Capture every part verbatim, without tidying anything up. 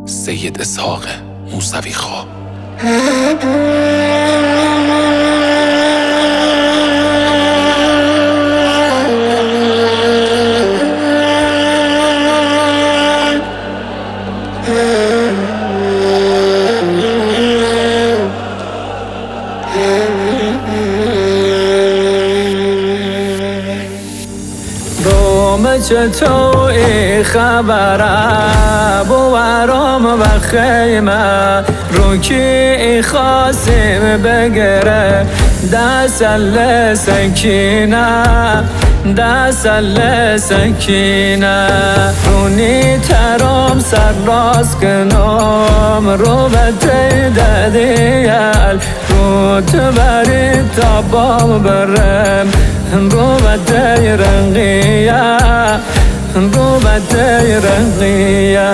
سید اسحاق موسوی خواه. چطوری خبره بوارم و خیمه رو کی خواستیم بگره دستل سکینه دستل سکینه رونی ترام سر راست کنم رو به تیددیل رو تبری تابام برم رو به تیرنگیه رو به تیرنگیه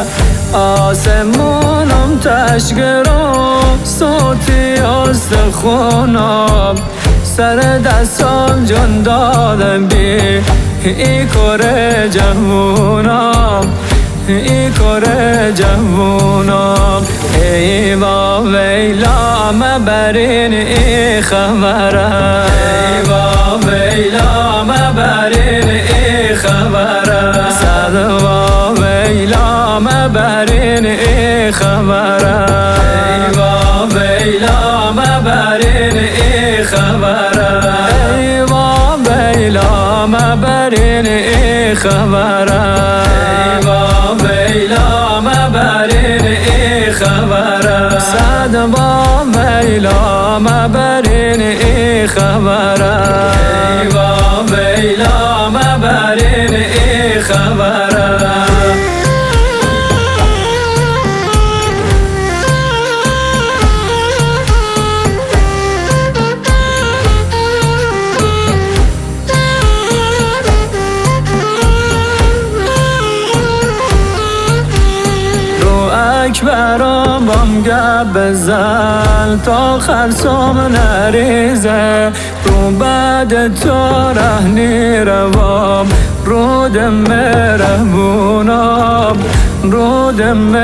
آسمونم تشگرم صوتی استخونم سر دستم جان دادم بی ای کره جوونم ای کره جوونم ای با ویلا مبرین ای خبره ای با ویلا مبرین ای خبره صد با ویلا مبرین ای خبره ای با ویلا مبرین ای خبره ای با ویلا مبرین ای خبره ای با ویلا مبرین ای خبره صد با ویلا مبرین ای خبره ای با ویلا مبرین ای خبره اکبرم بام گب بزن تا خرسام نریزه رو بعد تو رهنی روام رود مهربونم رود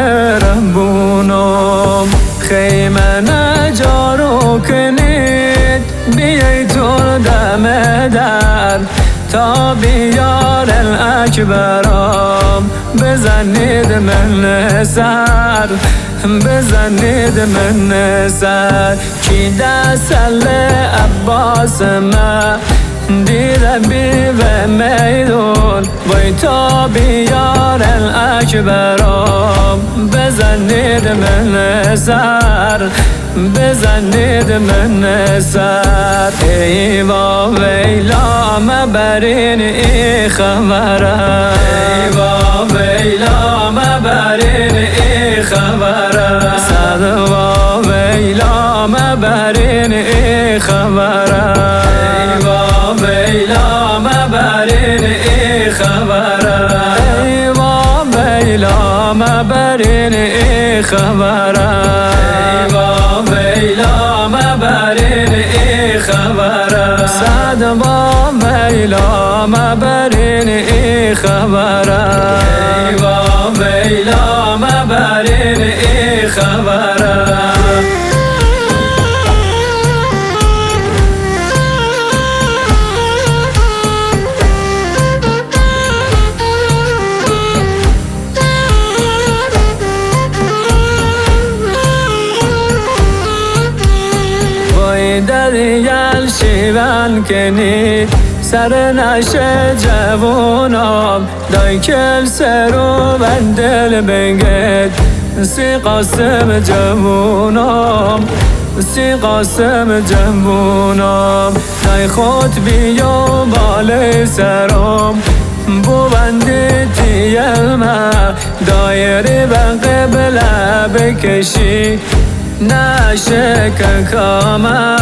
مهربونم خیمه نجارو کنید بیای تو دم در تا بیار الاکبرام بزنید من سر بزنید من سر کی دستل عباس ما دیده بی و میدون وی تا بیار الاکبرام بزنید من سر بزنید من سر ای با ویلا مبرین ای خبره ای با ویلا مبرین ای خبره صد با ویلا مبرین ای خبره ای با ویلا مبرین ای خبره ای با ویلا مبرین ای خبره ای با ویلا مبرین ای خبره صد با ویلا مبرین ای خبره ای با ویلا مبرین ای خبره دریال شیون کنید سر نشه جوونم دای کل سرو بندل بگید سی قاسم جوونم سی قاسم جوونم دای خود بیو بالای سرم بو بندی تیلمه دایری به قبله بکشی نشک کامه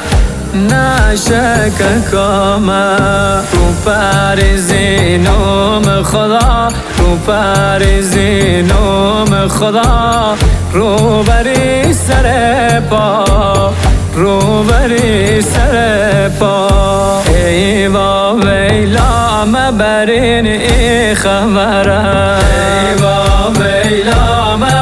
نشک کامه رو پریزی نوم خدا رو پریزی نوم خدا رو بری سر پا رو بری سر پا ای با ویلا مبرین ای خبره ای با ویلا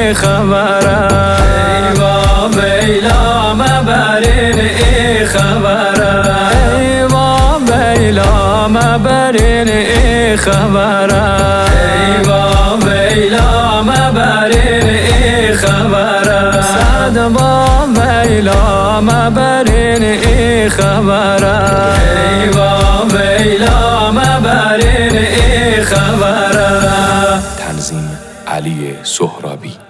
ای خبره ایوا بیلا مبرین ای خبره ایوا بیلا مبرین ای خبره ایوا بیلا مبرین ای خبره سعد با بیلا مبرین ای خبره ایوا بیلا مبرین ای خبره. تنظیم علی سهرابی.